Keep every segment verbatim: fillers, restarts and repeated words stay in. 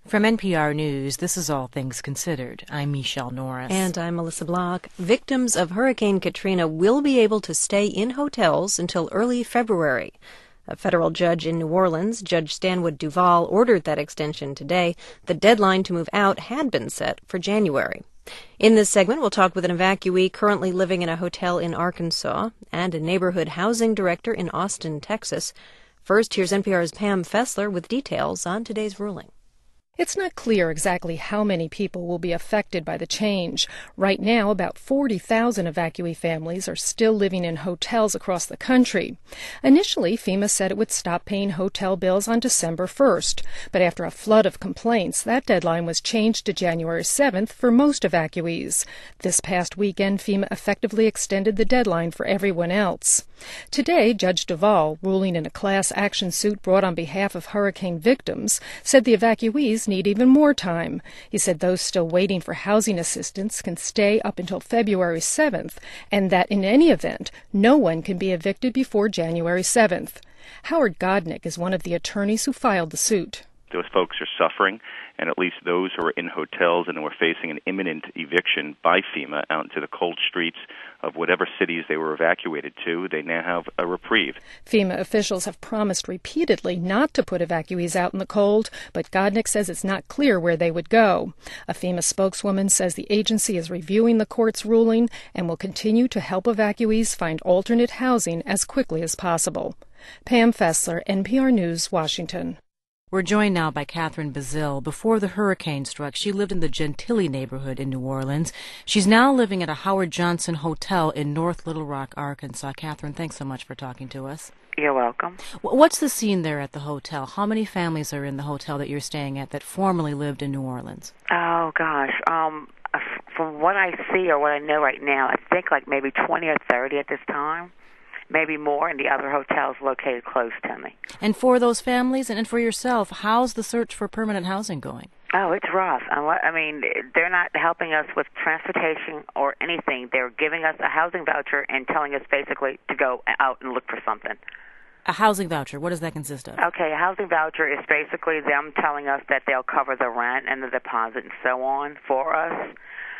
From N P R News, this is All Things Considered. I'm Michelle Norris. And I'm Melissa Block. Victims of Hurricane Katrina will be able to stay in hotels until early February. A federal judge in New Orleans, Judge Stanwood Duval, ordered that extension today. The deadline to move out had been set for January. In this segment, we'll talk with an evacuee currently living in a hotel in Arkansas and a neighborhood housing director in Austin, Texas. First, here's N P R's Pam Fessler with details on today's ruling. It's not clear exactly how many people will be affected by the change. Right now, about forty thousand evacuee families are still living in hotels across the country. Initially, FEMA said it would stop paying hotel bills on December first, but after a flood of complaints, that deadline was changed to January seventh for most evacuees. This past weekend, FEMA effectively extended the deadline for everyone else. Today, Judge Duval, ruling in a class action suit brought on behalf of hurricane victims, said the evacuees need even more time. He said those still waiting for housing assistance can stay up until February seventh, and that in any event, no one can be evicted before January seventh. Howard Godnick is one of the attorneys who filed the suit. Those folks are suffering, and at least those who are in hotels and who are facing an imminent eviction by FEMA out into the cold streets of whatever cities they were evacuated to, they now have a reprieve. FEMA officials have promised repeatedly not to put evacuees out in the cold, but Godnick says it's not clear where they would go. A FEMA spokeswoman says the agency is reviewing the court's ruling and will continue to help evacuees find alternate housing as quickly as possible. Pam Fessler, N P R News, Washington. We're joined now by Catherine Bazille. Before the hurricane struck, she lived in the Gentilly neighborhood in New Orleans. She's now living at a Howard Johnson hotel in North Little Rock, Arkansas. Catherine, thanks so much for talking to us. You're welcome. What's the scene there at the hotel? How many families are in the hotel that you're staying at that formerly lived in New Orleans? Oh, gosh. Um, from what I see or what I know right now, I think like maybe twenty or thirty at this time. Maybe more in the other hotels located close to me. And for those families and, and for yourself, how's the search for permanent housing going? Oh, it's rough. I mean, they're not helping us with transportation or anything. They're giving us a housing voucher and telling us basically to go out and look for something. A housing voucher, what does that consist of? Okay, a housing voucher is basically them telling us that they'll cover the rent and the deposit and so on for us.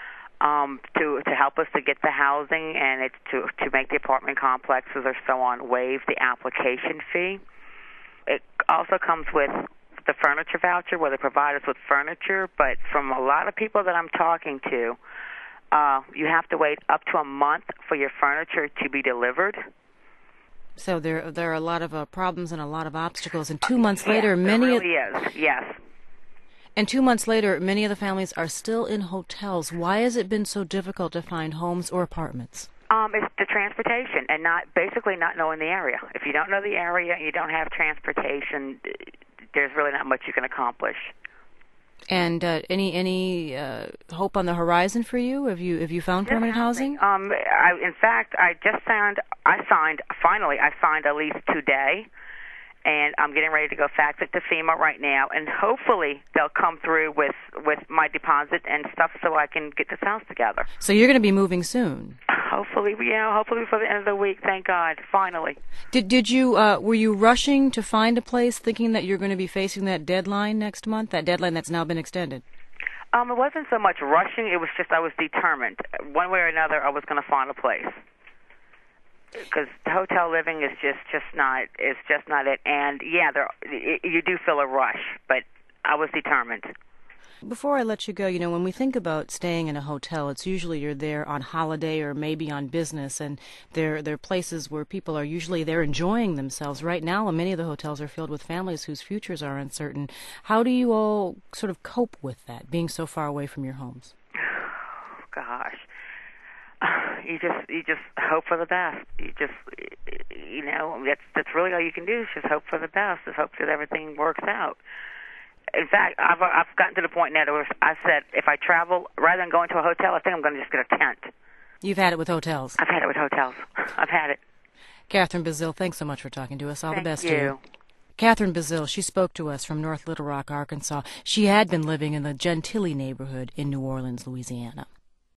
Um, to to help us to get the housing, and it's to to make the apartment complexes or so on waive the application fee. It also comes with the furniture voucher, where they provide us with furniture. But from a lot of people that I'm talking to, uh, you have to wait up to a month for your furniture to be delivered. So there there are a lot of uh, problems and a lot of obstacles. And two months yeah, later, many there really is. Yes. And two months later, many of the families are still in hotels. Why has it been so difficult to find homes or apartments? Um, it's the transportation and not basically not knowing the area. If you don't know the area and you don't have transportation, there's really not much you can accomplish. And uh, any any uh, hope on the horizon for you? Have you have you found Just permanent housing? Um, I, in fact, I just signed. I signed. Finally, I signed a lease today. And I'm getting ready to go fax it to FEMA right now, and hopefully they'll come through with, with my deposit and stuff so I can get this house together. So you're going to be moving soon? Hopefully, yeah, hopefully before the end of the week, thank God, finally. Did did you, uh, were you rushing to find a place thinking that you're going to be facing that deadline next month, that deadline that's now been extended? Um, it wasn't so much rushing, it was just I was determined. One way or another, I was going to find a place. Because hotel living is just, just not is just not it, and yeah, there it, you do feel a rush, but I was determined. Before I let you go, you know, when we think about staying in a hotel, it's usually you're there on holiday or maybe on business, and they're they're places where people are usually there enjoying themselves. Right now, many of the hotels are filled with families whose futures are uncertain. How do you all sort of cope with that, being so far away from your homes? Oh, gosh. You just you just hope for the best. You just you know that's that's really all you can do is just hope for the best. Just hope that everything works out. In fact, I've I've gotten to the point now where I said if I travel, rather than going to a hotel, I think I'm going to just get a tent. You've had it with hotels. I've had it with hotels. I've had it. Catherine Bazille, thanks so much for talking to us. All Thank the best you. to you. Catherine Bazille, she spoke to us from North Little Rock, Arkansas. She had been living in the Gentilly neighborhood in New Orleans, Louisiana.